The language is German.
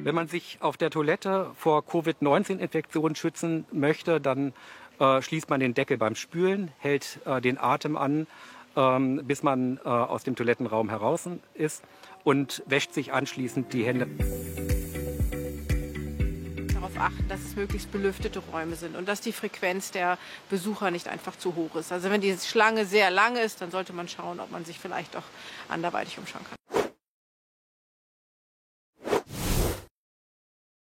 Wenn man sich auf der Toilette vor Covid-19-Infektionen schützen möchte, dann schließt man den Deckel beim Spülen, hält den Atem an, bis man aus dem Toilettenraum heraus ist und wäscht sich anschließend die Hände. Darauf achten, dass es möglichst belüftete Räume sind und dass die Frequenz der Besucher nicht einfach zu hoch ist. Also wenn die Schlange sehr lang ist, dann sollte man schauen, ob man sich vielleicht auch anderweitig umschauen kann.